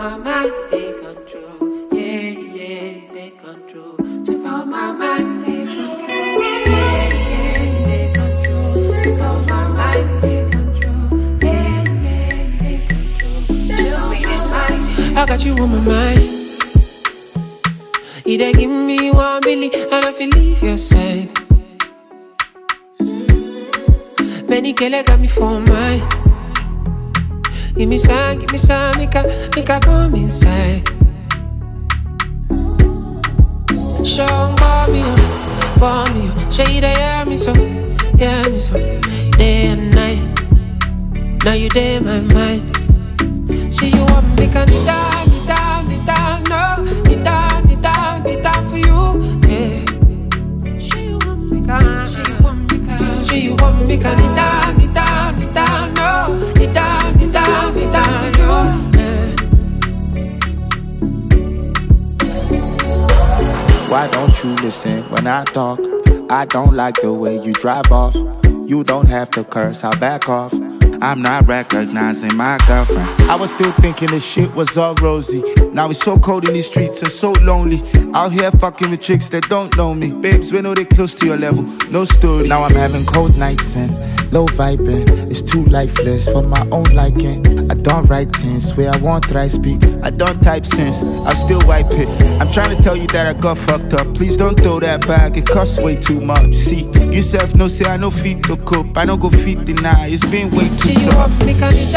my mind, they control. Yeah, yeah, they control. So for my mind, they control. Yeah, yeah, they control. So for my mind, they control. Yeah, yeah, they control. I got you on my mind. You dey give me 1 billion and I feel leave your side. Many girls got me for mine. Give me some, make I come inside. Show me, show you they hear me so, day and night. Now you there in my mind. See you want me, make I need down, no, need down for you, yeah. See you want me, make I need down, no, need down for you, yeah. Why don't you listen when I talk? I don't like the way you drive off. You don't have to curse, I'll back off. I'm not recognizing my girlfriend. I was still thinking this shit was all rosy. Now it's so cold in these streets and so lonely. Out here fucking with chicks that don't know me. Babes, we know they close to your level, no story. Now I'm having cold nights and low vibing. It's too lifeless for my own liking. I don't write things where I want I speak. I don't type sense, I still wipe it. I'm trying to tell you that I got fucked up. Please don't throw that back, it costs way too much. See, yourself no say I no fit to cope. I don't go fit deny, it's been way too tough. Me can